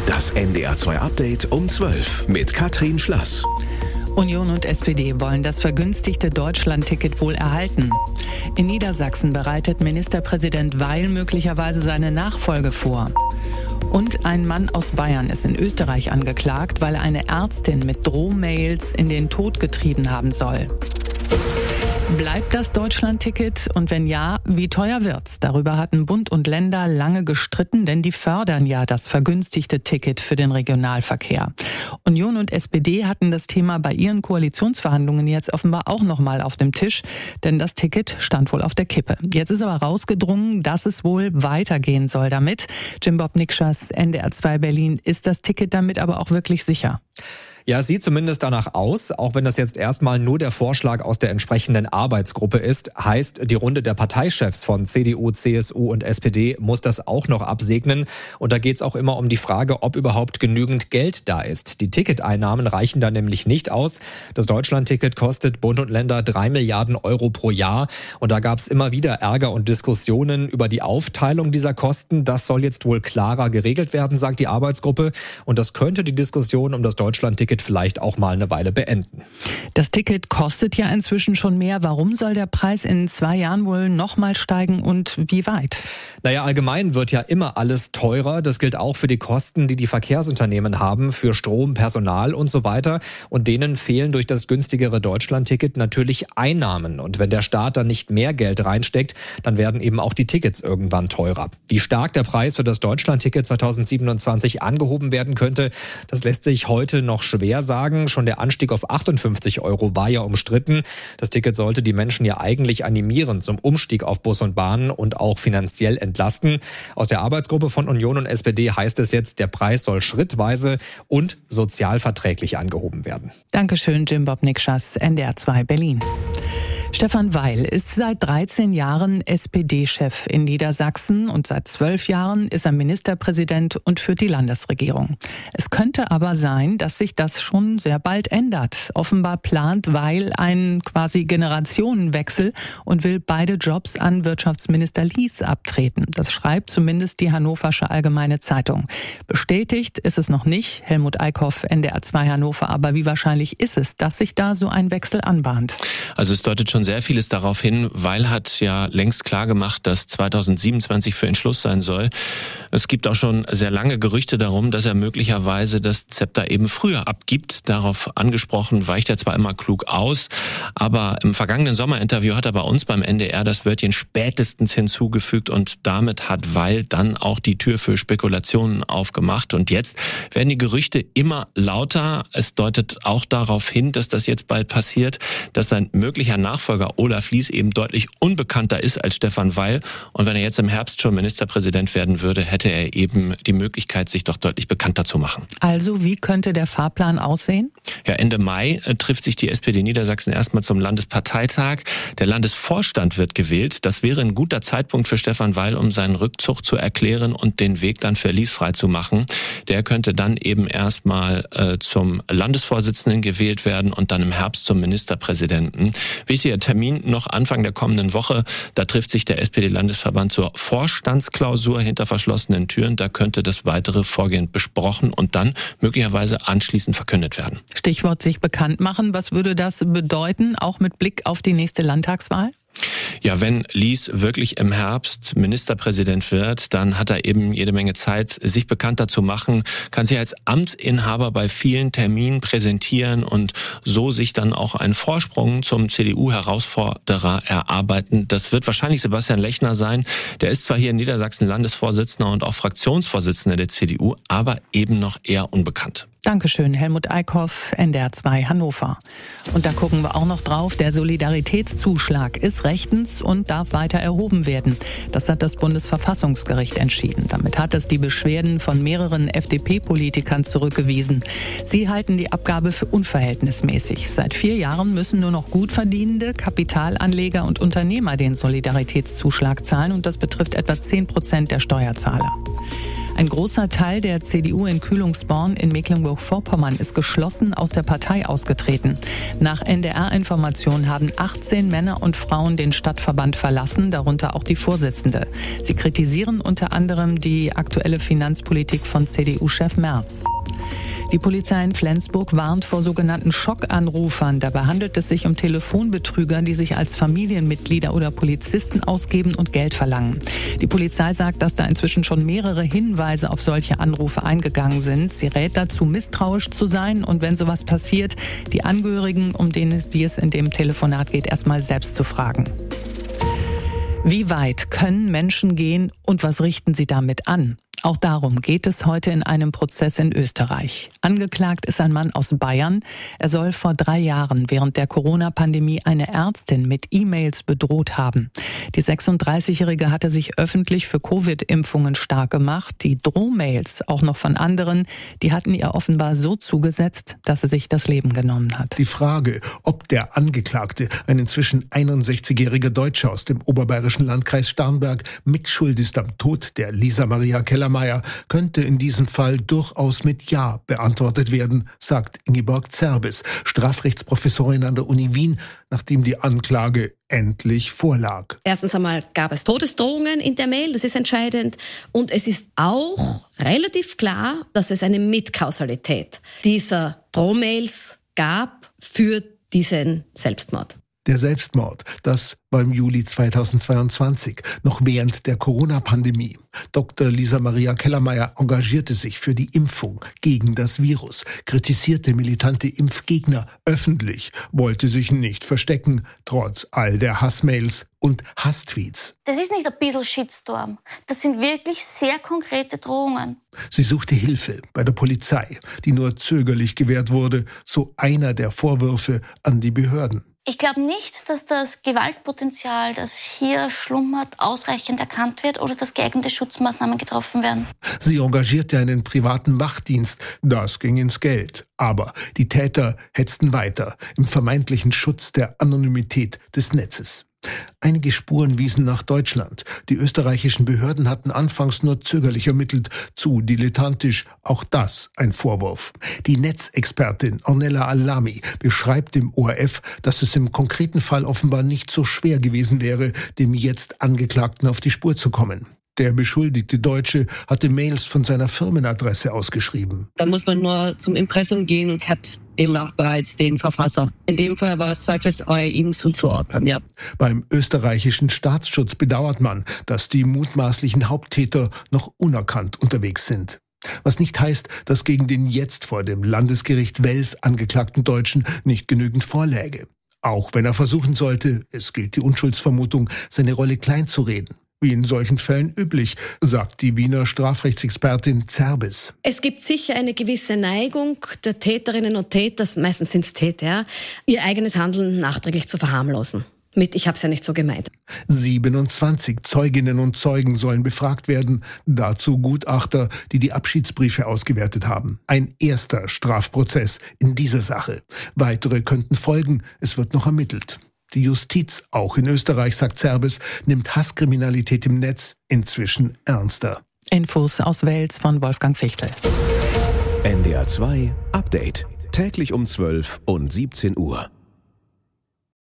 Das NDR 2 Update um 12 mit Katrin Schlass. Union und SPD wollen das vergünstigte Deutschland-Ticket wohl erhalten. In Niedersachsen bereitet Ministerpräsident Weil möglicherweise seine Nachfolge vor. Und ein Mann aus Bayern ist in Österreich angeklagt, weil er eine Ärztin mit Drohmails in den Tod getrieben haben soll. Bleibt das Deutschland-Ticket? Und wenn ja, wie teuer wird's? Darüber hatten Bund und Länder lange gestritten, denn die fördern ja das vergünstigte Ticket für den Regionalverkehr. Union und SPD hatten das Thema bei ihren Koalitionsverhandlungen jetzt offenbar auch nochmal auf dem Tisch, denn das Ticket stand wohl auf der Kippe. Jetzt ist aber rausgedrungen, dass es wohl weitergehen soll damit. Jim Bob Nikschas, NDR 2 Berlin. Ist das Ticket damit aber auch wirklich sicher? Ja, es sieht zumindest danach aus, auch wenn das jetzt erstmal nur der Vorschlag aus der entsprechenden Arbeitsgruppe ist. Heißt, die Runde der Parteichefs von CDU, CSU und SPD muss das auch noch absegnen. Und da geht es auch immer um die Frage, ob überhaupt genügend Geld da ist. Die Ticketeinnahmen reichen da nämlich nicht aus. Das Deutschlandticket kostet Bund und Länder 3 Milliarden Euro pro Jahr. Und da gab es immer wieder Ärger und Diskussionen über die Aufteilung dieser Kosten. Das soll jetzt wohl klarer geregelt werden, sagt die Arbeitsgruppe. Und das könnte die Diskussion um das Deutschlandticket vielleicht auch mal eine Weile beenden. Das Ticket kostet ja inzwischen schon mehr. Warum soll der Preis in 2 Jahren wohl noch mal steigen und wie weit? Naja, allgemein wird ja immer alles teurer. Das gilt auch für die Kosten, die die Verkehrsunternehmen haben, für Strom, Personal und so weiter. Und denen fehlen durch das günstigere Deutschlandticket natürlich Einnahmen. Und wenn der Staat dann nicht mehr Geld reinsteckt, dann werden eben auch die Tickets irgendwann teurer. Wie stark der Preis für das Deutschlandticket 2027 angehoben werden könnte, das lässt sich heute noch schwer sagen. Schon der Anstieg auf 58 Euro war ja umstritten. Das Ticket sollte die Menschen ja eigentlich animieren zum Umstieg auf Bus und Bahn und auch finanziell entlasten. Aus der Arbeitsgruppe von Union und SPD heißt es jetzt, der Preis soll schrittweise und sozialverträglich angehoben werden. Dankeschön, Jim Bob Nikschas, NDR 2 Berlin. Stefan Weil ist seit 13 Jahren SPD-Chef in Niedersachsen und seit 12 Jahren ist er Ministerpräsident und führt die Landesregierung. Es könnte aber sein, dass sich das schon sehr bald ändert. Offenbar plant Weil einen quasi Generationenwechsel und will beide Jobs an Wirtschaftsminister Lies abtreten. Das schreibt zumindest die Hannoversche Allgemeine Zeitung. Bestätigt ist es noch nicht. Helmut Eickhoff, NDR 2 Hannover. Aber wie wahrscheinlich ist es, dass sich da so ein Wechsel anbahnt? Also es deutet schon sehr vieles darauf hin. Weil hat ja längst klar gemacht, dass 2027 für ihn Schluss sein soll. Es gibt auch schon sehr lange Gerüchte darum, dass er möglicherweise das Zepter eben früher abgibt. Darauf angesprochen weicht er zwar immer klug aus, aber im vergangenen Sommerinterview hat er bei uns beim NDR das Wörtchen spätestens hinzugefügt und damit hat Weil dann auch die Tür für Spekulationen aufgemacht. Und jetzt werden die Gerüchte immer lauter. Es deutet auch darauf hin, dass das jetzt bald passiert, dass sein möglicher Nachfolger Olaf Lies eben deutlich unbekannter ist als Stefan Weil. Und wenn er jetzt im Herbst schon Ministerpräsident werden würde, hätte er eben die Möglichkeit, sich doch deutlich bekannter zu machen. Also wie könnte der Fahrplan aussehen? Ja, Ende Mai trifft sich die SPD Niedersachsen erstmal zum Landesparteitag. Der Landesvorstand wird gewählt. Das wäre ein guter Zeitpunkt für Stefan Weil, um seinen Rückzug zu erklären und den Weg dann für Lies freizumachen. Der könnte dann eben erstmal zum Landesvorsitzenden gewählt werden und dann im Herbst zum Ministerpräsidenten. Wichtiger Termin noch Anfang der kommenden Woche. Da trifft sich der SPD-Landesverband zur Vorstandsklausur hinter verschlossenen Türen. Da könnte das weitere Vorgehen besprochen und dann möglicherweise anschließend verkündet werden. Stichwort sich bekannt machen. Was würde das bedeuten, auch mit Blick auf die nächste Landtagswahl? Ja, wenn Lies wirklich im Herbst Ministerpräsident wird, dann hat er eben jede Menge Zeit, sich bekannter zu machen, kann sich als Amtsinhaber bei vielen Terminen präsentieren und so sich dann auch einen Vorsprung zum CDU-Herausforderer erarbeiten. Das wird wahrscheinlich Sebastian Lechner sein. Der ist zwar hier in Niedersachsen Landesvorsitzender und auch Fraktionsvorsitzender der CDU, aber eben noch eher unbekannt. Dankeschön, Helmut Eickhoff, NDR 2 Hannover. Und da gucken wir auch noch drauf. Der Solidaritätszuschlag ist rechtens und darf weiter erhoben werden. Das hat das Bundesverfassungsgericht entschieden. Damit hat es die Beschwerden von mehreren FDP-Politikern zurückgewiesen. Sie halten die Abgabe für unverhältnismäßig. Seit 4 Jahren müssen nur noch Gutverdienende, Kapitalanleger und Unternehmer den Solidaritätszuschlag zahlen. Und das betrifft etwa 10% der Steuerzahler. Ein großer Teil der CDU in Kühlungsborn in Mecklenburg-Vorpommern ist geschlossen aus der Partei ausgetreten. Nach NDR-Informationen haben 18 Männer und Frauen den Stadtverband verlassen, darunter auch die Vorsitzende. Sie kritisieren unter anderem die aktuelle Finanzpolitik von CDU-Chef Merz. Die Polizei in Flensburg warnt vor sogenannten Schockanrufern. Dabei handelt es sich um Telefonbetrüger, die sich als Familienmitglieder oder Polizisten ausgeben und Geld verlangen. Die Polizei sagt, dass da inzwischen schon mehrere Hinweise auf solche Anrufe eingegangen sind. Sie rät dazu, misstrauisch zu sein und wenn sowas passiert, die Angehörigen, um die es in dem Telefonat geht, erstmal selbst zu fragen. Wie weit können Menschen gehen und was richten sie damit an? Auch darum geht es heute in einem Prozess in Österreich. Angeklagt ist ein Mann aus Bayern. Er soll vor 3 Jahren während der Corona-Pandemie eine Ärztin mit E-Mails bedroht haben. Die 36-Jährige hatte sich öffentlich für Covid-Impfungen stark gemacht. Die Drohmails, auch noch von anderen, die hatten ihr offenbar so zugesetzt, dass sie sich das Leben genommen hat. Die Frage, ob der Angeklagte, ein inzwischen 61-jähriger Deutscher aus dem oberbayerischen Landkreis Starnberg, mitschuld ist am Tod der Lisa Maria Kellermeier, könnte in diesem Fall durchaus mit Ja beantwortet werden, sagt Ingeborg Zerbes, Strafrechtsprofessorin an der Uni Wien, nachdem die Anklage endlich vorlag. Erstens einmal gab es Todesdrohungen in der Mail, das ist entscheidend. Und es ist auch relativ klar, dass es eine Mitkausalität dieser Drohmails gab für diesen Selbstmord. Der Selbstmord, das war im Juli 2022, noch während der Corona-Pandemie. Dr. Lisa Maria Kellermeier engagierte sich für die Impfung gegen das Virus, kritisierte militante Impfgegner öffentlich, wollte sich nicht verstecken, trotz all der Hassmails und Hasstweets. Das ist nicht ein bisschen Shitstorm. Das sind wirklich sehr konkrete Drohungen. Sie suchte Hilfe bei der Polizei, die nur zögerlich gewährt wurde, so einer der Vorwürfe an die Behörden. Ich glaube nicht, dass das Gewaltpotenzial, das hier schlummert, ausreichend erkannt wird oder dass geeignete Schutzmaßnahmen getroffen werden. Sie engagierte einen privaten Wachdienst. Das ging ins Geld. Aber die Täter hetzten weiter im vermeintlichen Schutz der Anonymität des Netzes. Einige Spuren wiesen nach Deutschland. Die österreichischen Behörden hatten anfangs nur zögerlich ermittelt, zu dilettantisch, auch das ein Vorwurf. Die Netzexpertin Ornella Alami beschreibt im ORF, dass es im konkreten Fall offenbar nicht so schwer gewesen wäre, dem jetzt Angeklagten auf die Spur zu kommen. Der beschuldigte Deutsche hatte Mails von seiner Firmenadresse ausgeschrieben. Da muss man nur zum Impressum gehen und hat eben auch bereits den Verfasser. In dem Fall war es zweifelsfrei ihm zuzuordnen, ja. Beim österreichischen Staatsschutz bedauert man, dass die mutmaßlichen Haupttäter noch unerkannt unterwegs sind. Was nicht heißt, dass gegen den jetzt vor dem Landesgericht Wels angeklagten Deutschen nicht genügend vorläge. Auch wenn er versuchen sollte, es gilt die Unschuldsvermutung, seine Rolle kleinzureden. Wie in solchen Fällen üblich, sagt die Wiener Strafrechtsexpertin Zerbes. Es gibt sicher eine gewisse Neigung der Täterinnen und Täter, meistens sind es Täter, ihr eigenes Handeln nachträglich zu verharmlosen. Ich habe es ja nicht so gemeint. 27 Zeuginnen und Zeugen sollen befragt werden, dazu Gutachter, die die Abschiedsbriefe ausgewertet haben. Ein erster Strafprozess in dieser Sache. Weitere könnten folgen, es wird noch ermittelt. Die Justiz, auch in Österreich, sagt Zerbes, nimmt Hasskriminalität im Netz inzwischen ernster. Infos aus Wels von Wolfgang Fichtel. NDR 2 Update. Täglich um 12 und 17 Uhr.